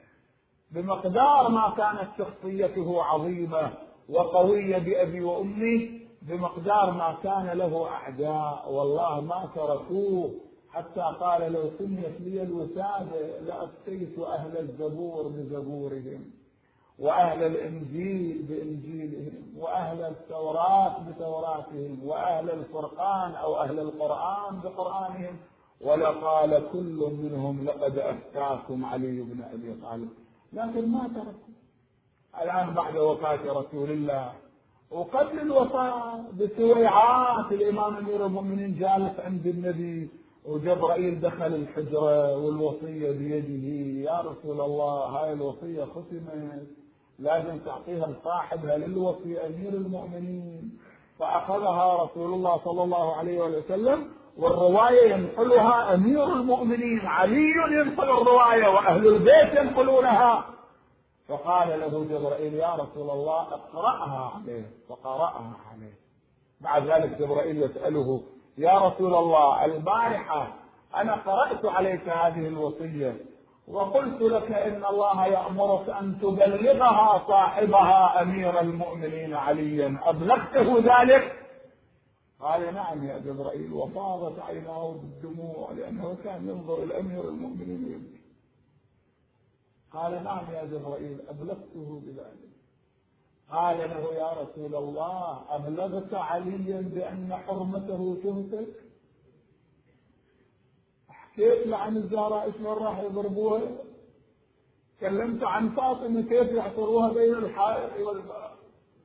بمقدار ما كانت شخصيته عظيمة وقوية بأبي وأمي، بمقدار ما كان له أعداء والله ما تركوه. حتى قال لو سميت لي الوسادة لأفتيت أهل الزبور بزبورهم، وأهل الإنجيل بإنجيلهم، وأهل التوراة بتوراتهم، وأهل الفرقان أو أهل القرآن بقرآنهم، ولقال كل منهم لقد أفتاكم علي بن أبي طالب. لكن ما تركوا. الآن بعد وفاة رسول الله وقبل الوفاة بسويعات الإمام أمير المؤمنين جالس عند النبي وجبرائيل دخل الحجرة والوصية بيده. يا رسول الله هاي الوصية ختمت، لازم تعطيها لصاحبها للوصي أمير المؤمنين. فأخذها رسول الله صلى الله عليه وسلم، والرواية ينقلها أمير المؤمنين علي، ينقل الرواية وأهل البيت ينقلونها. فقال له جبرائيل يا رسول الله اقرأها عليه، فقرأها عليه. بعد ذلك جبرائيل يسأله يا رسول الله البارحة أنا قرأت عليك هذه الوصية وقلت لك إن الله يأمرك أن تبلغها صاحبها أمير المؤمنين عليا، أبلغته ذلك؟ قال نعم يا جبرائيل، وفاضت عيناه بالدموع لأنه كان ينظر الأمير المؤمنين يبكي. قال نعم يا جبرائيل أبلغته بذلك. قال له يا رسول الله أبلغت عليا بأن حرمته تهتك؟ حكيت له عن الزهراء شلون راح يضربوها؟ كلمت عن فاطمة كيف يحصروها بين الحائط والباب؟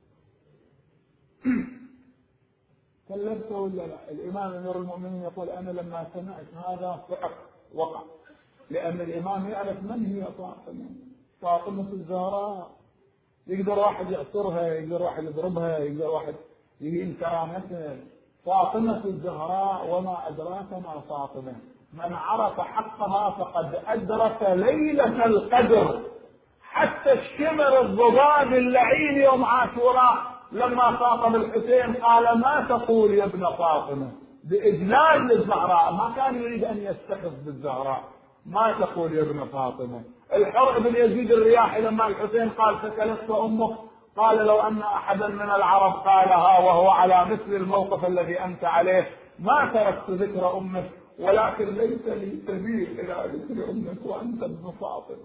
كلمته ولا لا؟ الإمام أمير المؤمنين يقول أنا لما سمعت هذا وقع، لأن الإمام يعرف من هي فاطمة. فاطمة الزهراء يقدر واحد يأسرها، يقدر واحد يضربها، يقدر واحد يهين كرامتها. فاطمة الزهراء وما أدراك ما فاطمة، من عرف حقها فقد أدرك ليلة القدر. حتى الشمر الضباب اللعين يوم عاشوراء لما خاطب الحسين قال ما تقول يا ابن فاطمة، بإجلال للزهراء، ما كان يريد أن يستخف بالزهراء. ما تقول يا ابن فاطمة. الحر بن يزيد الرياحي لما الحسين قال ثكلتك أمك قال لو أن أحدا من العرب قالها وهو على مثل الموقف الذي أنت عليه ما تركت ذكر أمك، ولكن ليس لي سبيل إلى ذكر أمك وأنت ابن فاطمة.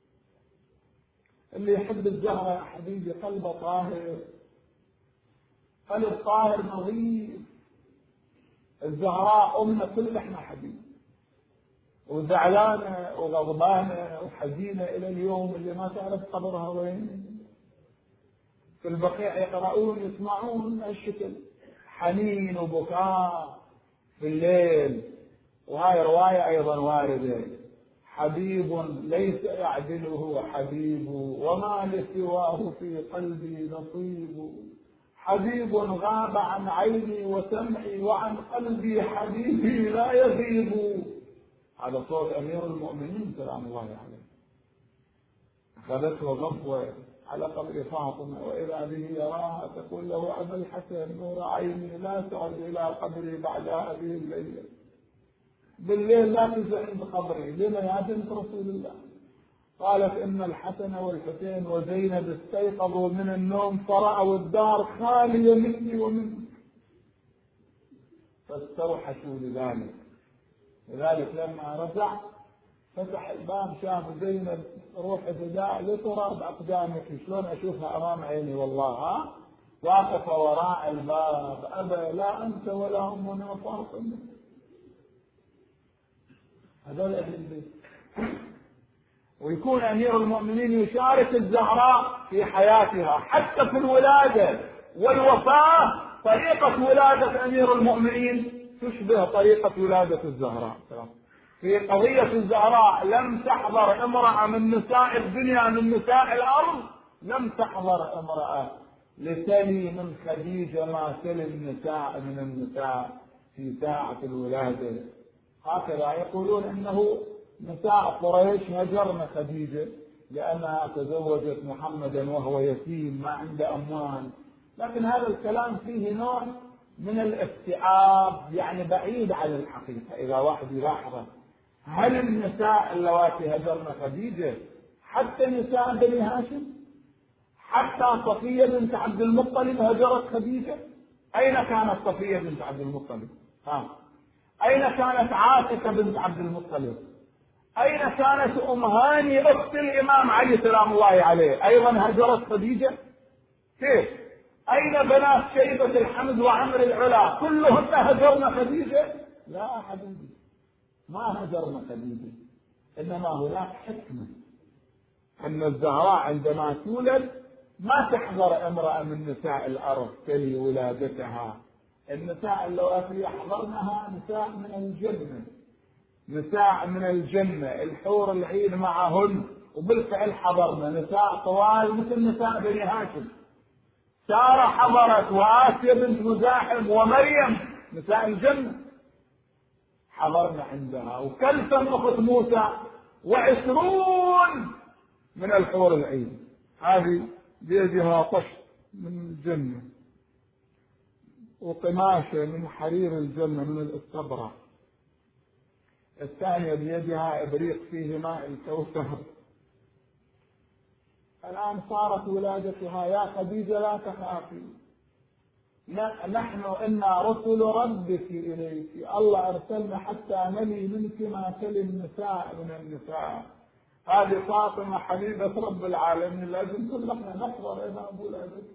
اللي يحب الزهرة يا حبيبي قلبه طاهر، قلب طاهر نظيف. الزهراء أمنا كل احنا حبيبي، وزعلانة وغضبانة وحزينة إلى اليوم اللي ما تعرف قبرها وين. في البقيع يقرؤون يسمعون الشكل حنين وبكاء في الليل. وهاي رواية أيضا واردة، حبيب ليس يعدله حبيب وما لسواه في قلبي نصيب، حبيب غاب عن عيني وسمعي وعن قلبي حبيبي لا يغيب. هذا صوت أمير المؤمنين سلام الله عليه. أخذته غفوة على قبر فاطمة، وإذا به يراها تقول له: أبا الحسن نور عيني لا تعد إلى قبري بعد هذه الليلة، بالليل لا تنزل عند قبري، لما يا بنت رسول الله؟ قالت: إن الحسن والحسين وزينب استيقظوا من النوم فرأوا الدار خالية مني ومنك، فاستوحشوا لذلك. لذلك لما رجع فتح الباب شاف زينب روح فداء لترى بأقدامك، شلون أشوفها أمام عيني والله، ها؟ واقف وراء الباب: أبا لا أنت ولا أمنا فاطمة. هذول أهل البيت. ويكون أمير المؤمنين يشارك الزهراء في حياتها حتى في الولادة والوفاة. طريقة ولادة أمير المؤمنين تشبه طريقة ولادة الزهراء. في قضية الزهراء لم تحضر امرأة من نساء الدنيا من نساء الأرض، لم تحضر امرأة لتلي من خديجة ما تلي النساء من النساء في ساعة الولادة. هكذا يقولون إنه نساء قريش هجرن خديجة لأنها تزوجت محمدا وهو يتيم ما عنده أموال، لكن هذا الكلام فيه نوع من الافتعاب، يعني بعيد عن الحقيقة. إذا واحد يلاحظه، هل النساء اللواتي هجرن خديجة حتى نساء بني هاشم، حتى صفية بنت عبد المطلب هجرت خديجة؟ أين كانت صفية بنت عبد المطلب؟ أين كانت عاتكة بنت عبد المطلب؟ أين كانت أم هاني أخت الإمام علي سلام الله عليه؟ أيضا هجرت خديجة؟ كيف؟ أين بنات شيبة الحمد وعمر العلا؟ كلهن هجرن خديجة؟ لا حبيبي، ما هجرن خديجة، إنما هناك حكمة أن الزهراء عندما تولد ما تحضر امرأة من نساء الأرض تلي ولادتها. النساء اللواتي يحضرنها نساء من الجنة، نساء من الجنة، الحور العين معهن. وبالفعل حضرنا نساء طوال مثل نساء بني هاشم. سارة حضرت، وآسيا بنت مزاحم، ومريم نساء الجنة حضرنا عندها، وكلثم أخت موسى، و20 من الحور العين. هذه بيدها طش من الجنة، وقماشة من حرير الجنة من الاستبرق. الثانية بيدها إبريق فيه ماء الكوثر. الآن صارت ولادتها: يا خديجة لا تخافي، نحن إنا رسل ربك إليك، الله أرسلنا حتى نلي منك ما تلي النساء من النساء. هذه فاطمة حبيبة رب العالمين، لازم كلنا نحضر إلى ولادتها.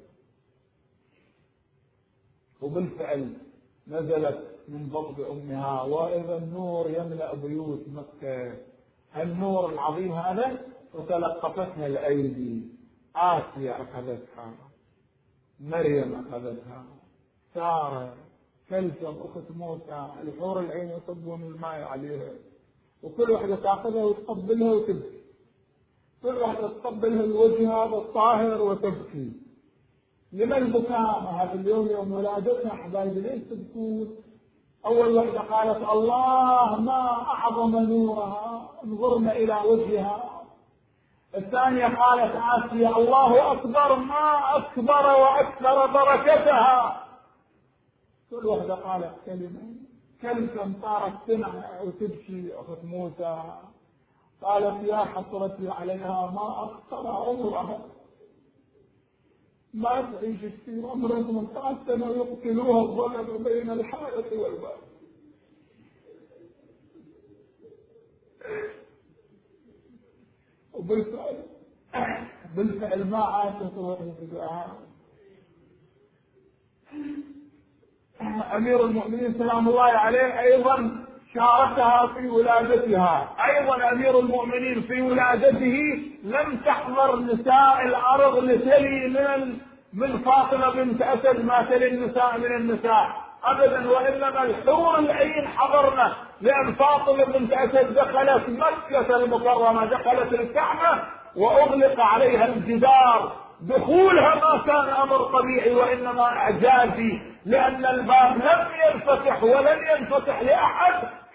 وبالفعل نزلت من بطن أمها، وإذا النور يملأ بيوت مكة. النور العظيم هذا وتلقفتها الأيدي. آسيا أخذتها، مريم أخذتها، سارة، كلثم أخت موسى، الحور العين يصبون الماء عليها، وكل واحدة تأخذها وتقبلها وتبكي، كل واحدة تقبلها الوجه هذا الطاهر وتبكي. لما البكاء هذا اليوم يوم ولادتها حبايبي؟ ليش تبكون؟ أول واحدة قالت: الله ما أعظم نورها، انظرنا إلى وجهها. الثانية قالت آسيا: الله أكبر ما أكبر وأكثر بركتها. كل واحدة قالت كلمة. كلثم صارت تنعى وتبكي أخت موسى، قالت: يا حسرتي عليها ما أكثر عمرها، ما تعيش في عمر 18 سنة يقتلوها الظلم بين الحائط والباب. وبالفعل ما عاشت روحها. أمير المؤمنين سلام الله عليه أيضا شاركها في ولادتها. أيضا أمير المؤمنين في ولادته لم تحضر نساء الأرض لتلي من فاطمة بنت أسد ما تلي النساء من النساء أبدا، وإنما الحور العين حضرنا، لأن فاطمة بنت أسد دخلت مكة المكرمة، دخلت الكعبة وأغلق عليها الجدار. دخولها ما كان أمر طبيعي وإنما إعجازي، لأن الباب لم ينفتح ولن ينفتح لأحد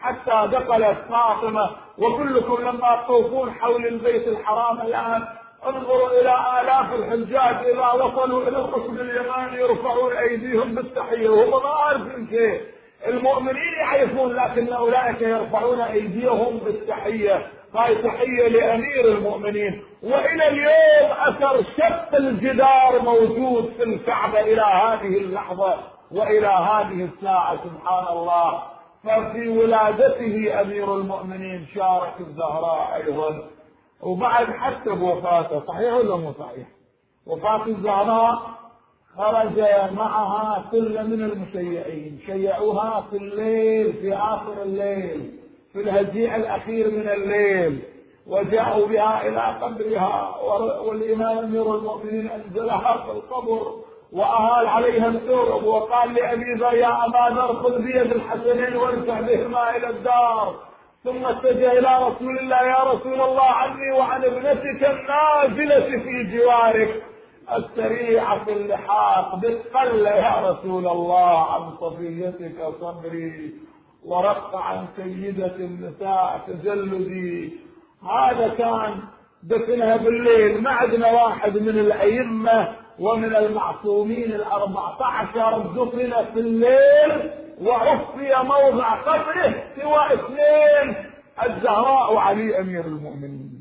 حتى دخلت فاطمة. وكلكم لما تطوفون حول البيت الحرام الآن انظروا إلى آلاف الحجاج إذا وصلوا إلى الركن اليماني يرفعون أيديهم بالتحية، وهم ما عارفين شيء. المؤمنين يعرفون، لكن أولئك يرفعون أيديهم بالتحية. هاي تحية لأمير المؤمنين. وإلى اليوم أثر شق الجدار موجود في الكعبة إلى هذه اللحظة وإلى هذه الساعة، سبحان الله. ففي ولادته أمير المؤمنين شارك الزهراء أيضا. وبعد حتى بوفاته، صحيح ولا مو صحيح؟ وفاة الزهراء خرج معها كل من المشيعين، شيعوها في الليل، في آخر الليل، في الهجيع الأخير من الليل، وجاءوا بها إلى قبرها. والإمام أمير المؤمنين أنزلها في القبر وأهال عليها الترب، وقال لأبي ذر يا أبا ذر خذ بيد الحسنين وارجع بهما إلى الدار. ثم اتجه إلى رسول الله يا رسول الله عني وعن ابنتك النازلة في جوارك السريعة في اللحاق بتقل يا رسول الله عن صفيتك صبري ورق عن سيدة النساء تجلدي. هذا كان دفنها بالليل. ما عندنا واحد من الأئمة ومن المعصومين 14 دفن في الليل وعفي موضع قبره سوى 2: الزهراء وعلي أمير المؤمنين.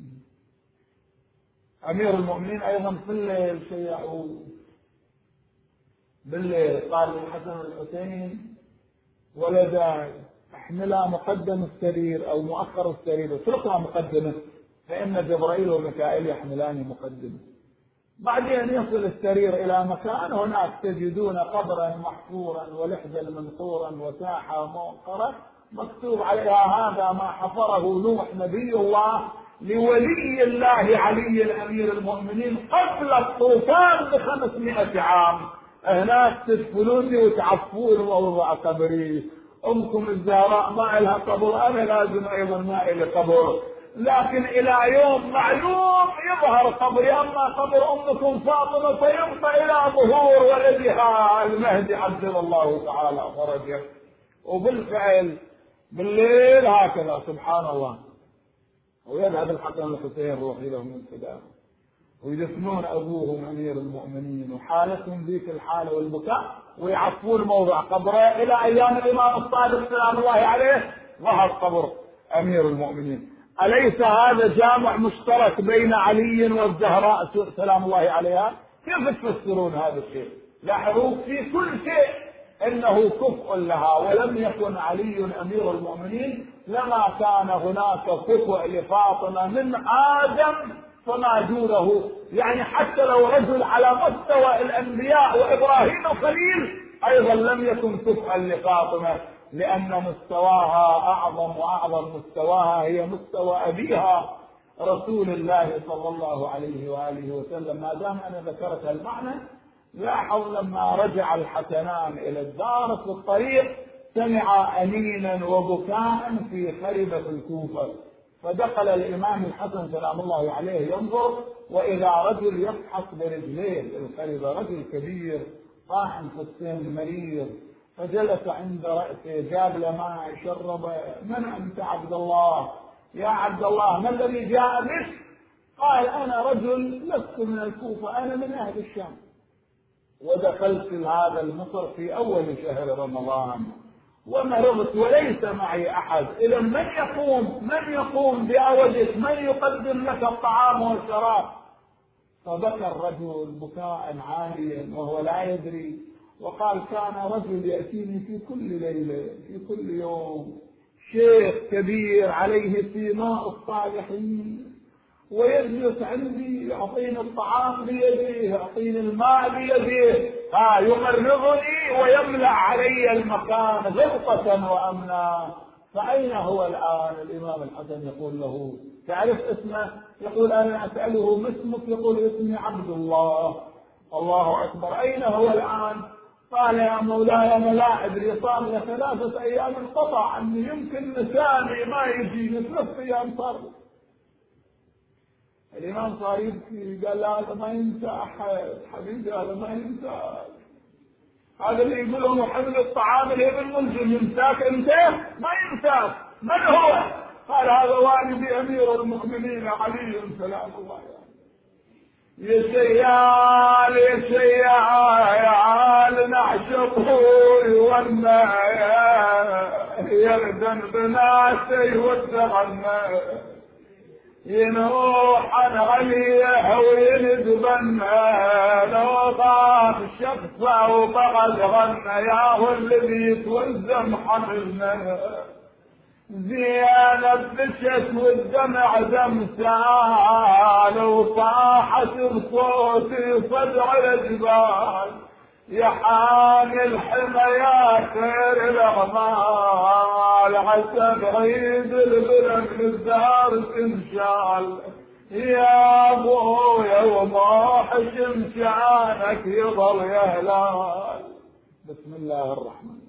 أمير المؤمنين أيضا في الليل شيعوا بالليل. قال الحسن والحسين ولداي احملا مقدم السرير أو مؤخر السرير، اتركها مقدمة فإن جبرائيل وميكائيل يحملان مقدمة. بعدين يصل السرير إلى مكان هناك تجدون قبرا محفورا ولحدا منثورا وساحة موقرة مكتوب عليها هذا ما حفره نوح نبي الله لولي الله علي أمير المؤمنين قبل الطوفان ب500 عام. هناك تدخلوني وتعفون موضع قبري. أمكم الزهراء ما لها قبر، أنا لازم أيضا ما إلي قبر، لكن إلى يوم معلوم يظهر قبري. أما قبر أمكم فاطمة فيبقى إلى ظهور ولدها المهدي عجل الله تعالى فرجه. وبالفعل بالليل هكذا سبحان الله. ويذهب الحسن والحسين روحي لهم من فداه ويدفنون أبوهم أمير المؤمنين وحالتهم ذيك الحالة والبكاء، ويعفون موضع قبره إلى أيام الإمام الصادق سلام الله عليه ظهر قبر أمير المؤمنين. أليس هذا جامع مشترك بين علي والزهراء سلام الله عليها؟ كيف تفسرون هذا الشيء؟ لاحظوا في كل شيء إنه كفء لها. ولم يكن علي أمير المؤمنين لما كان هناك كفء لفاطمة من آدم فما دونه. يعني حتى لو رجل على مستوى الأنبياء وإبراهيم الخليل أيضا لم يكن كفءا لفاطمة، لأن مستواها أعظم وأعظم مستواها هي مستوى أبيها رسول الله صلى الله عليه وآله وسلم. ما دام أنا ذكرت المعنى، لاحظ لما رجع الحسنان إلى الدار في الطريق سمع أنينا وبكاء في خربة الكوفة، فدخل الإمام الحسن سلام الله عليه ينظر، وإذا رجل يفحص برجليه الخربة، رجل كبير طاحن في السن مريض، فجلس عند رأسه جاب له ماء شرب. من أنت عبد الله؟ يا عبد الله ما الذي جاء بك؟ قال أنا رجل لست من الكوفة، أنا من أهل الشام، ودخلت هذا المصر في أول شهر رمضان ومرضت وليس معي أحد. إذا من يقوم بأودك؟ من يقدم لك الطعام والشراب؟ فبكى الرجل بكاء عاليا وهو لا يدري، وقال كان رجل يأتيني في كل ليلة في كل يوم، شيخ كبير عليه سيماء الصالحين، ويجلس عندي يعطيني الطعام بيده يعطيني الماء بيده، يمرضني ويملأ علي المكان غبطة وأمنا. فأين هو الآن؟ الإمام الحسن يقول له تعرف اسمه؟ يقول أنا أسأله ما اسمك؟ يقول اسمي عبد الله. الله أكبر. أين هو الآن؟ قال يا مولاي أنا لا أدري، صار لي 3 أيام انقطع عني، يمكن لساني ما يجيني 3 أيام صار. الإمام صار يبكي، قال لا هذا ما ينسى أحد حبيبي، هذا ما ينسى. هذا اللي يقولون حمل الطعام الابن ملزم، ينساك أنت؟ ما ينساك. من هو؟ قال هذا والدي أمير المؤمنين علي سلام الله عليه. يا سيال يا سيال نعشقه يولنا يردن بناسي والتغنى ينوح عن عليه ويندبنا لو طاف الشفة وبغد غنى ياهو الذي توزم حملنا زيانة بشت والدمع دمسال وصاحت بصوتي صدع الجبال يا حامي الحمى يا خير الاغمال عسى بعيد البلد بالدار تنشال يا ابويا وموحش مشانك يضل يا هلال. بسم الله الرحمن.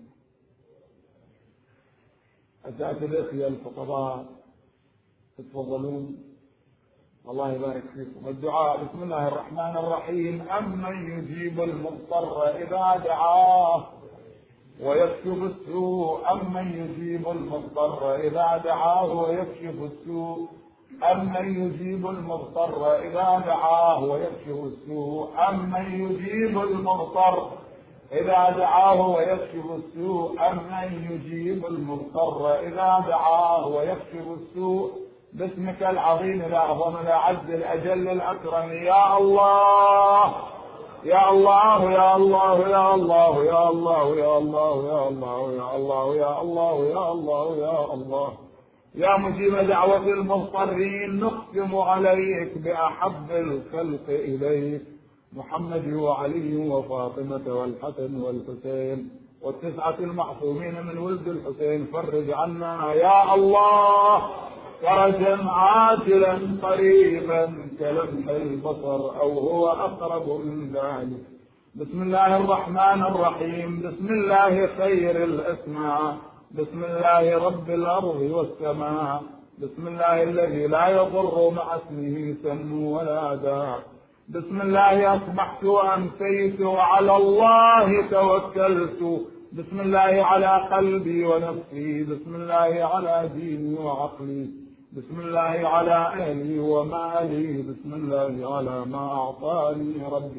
أساتذة الأخوة الفقراء تتفضلون الله يبارك فيكم. الدعاء. بسم الله الرحمن الرحيم. أمن يجيب المضطر إذا دعاه ويكشف السوء. أمن يجيب المضطر إذا دعاه ويكشف السوء. أمن يجيب المضطر إذا دعاه ويكشف السوء. أمن يجيب المضطر إذا دعاه ويكشف السوء. أمن يجيب المضطر إذا دعاه ويكشف السوء. باسمك العظيم الأعظم الأعز الأجل الأكرم يا الله يا الله يا الله يا الله يا الله يا الله يا الله يا الله يا الله يا الله يا الله يا مجيب دعوة المضطرين. نقسم عليك بأحب الخلق إليك محمد وعلي وفاطمة والحسن والحسين والتسعة المعصومين من ولد الحسين. فرج عنا يا الله فرجا عاجلا قريبا كلمح البصر أو هو أقرب من ذلك. بسم الله الرحمن الرحيم. بسم الله خير الأسماء. بسم الله رب الأرض والسماء. بسم الله الذي لا يضر مع اسمه سم ولا داء. بسم الله أصبحت وأمسيت وعلى الله توكلت. بسم الله على قلبي ونفسي. بسم الله على ديني وعقلي. بسم الله على أهلي ومالي. بسم الله على ما أعطاني ربي.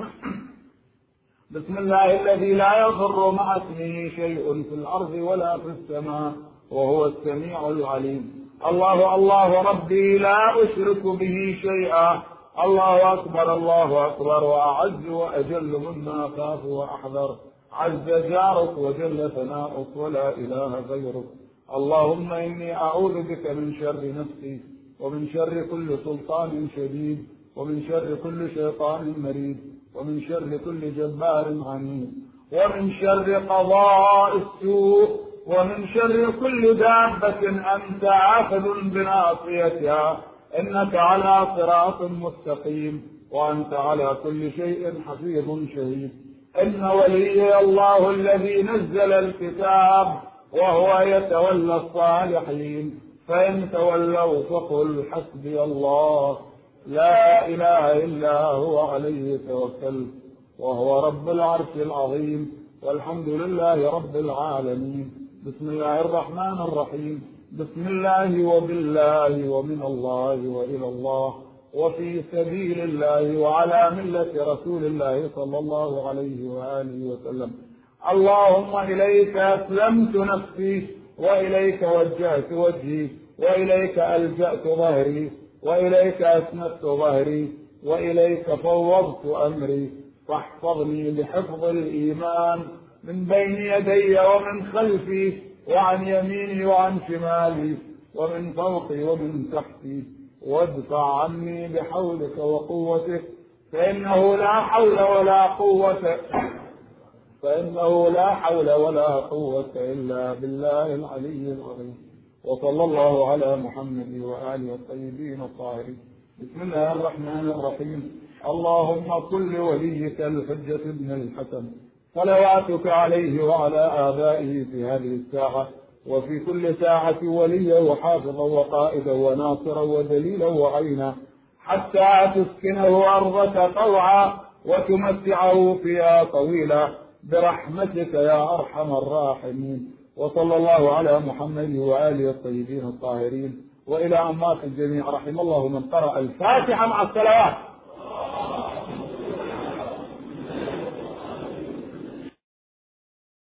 بسم الله الذي لا يضر مع اسمه شيء في الأرض ولا في السماء وهو السميع العليم. الله الله ربي لا أشرك به شيئا. الله أكبر الله أكبر وأعز وأجل مما أخاف وأحذر. عز جارك وجل ثناؤك ولا إله غيرك. اللهم إني أعوذ بك من شر نفسي ومن شر كل سلطان شديد ومن شر كل شيطان مريد ومن شر كل جبار عنيد ومن شر قضاء السوء ومن شر كل دابة أنت آخذ بناصيتها إنك على صراط مستقيم وأنت على كل شيء حفيظ شهيد. إن ولي الله الذي نزل الكتاب وهو يتولى الصالحين. فإن تولوا فقل حسبي الله لا إله إلا هو عليه توكلت وهو رب العرش العظيم والحمد لله رب العالمين. بسم الله الرحمن الرحيم. بسم الله وبالله ومن الله وإلى الله وفي سبيل الله وعلى ملة رسول الله صلى الله عليه وآله وسلم. اللهم إليك أسلمت نفسي وإليك وجهت وجهي وإليك ألجأت ظهري وإليك أسندت ظهري وإليك فوضت أمري. فاحفظني بحفظ الإيمان من بين يدي ومن خلفي وعن يميني وعن شمالي ومن فوقي ومن تحتي وادفع عني بحولك وقوتك فإنه لا حول ولا قوة إلا بالله العلي العظيم. وصلى الله على محمد وآله الطيبين الطاهرين. بسم الله الرحمن الرحيم. اللهم كن لوليك الحجة بن الحسن صلواتك عليه وعلى آبائه في هذه الساعة وفي كل ساعة وليا وحافظا وقائدا وناصرا ودليلا وعينا حتى تسكنه أرضك طوعا وتمتعه فيها طويلا برحمتك يا أرحم الراحمين. وصلى الله على محمد وآله الطيبين الطاهرين، وإلى أموات الجميع رحم الله من قرأ الفاتحة مع الصلوات.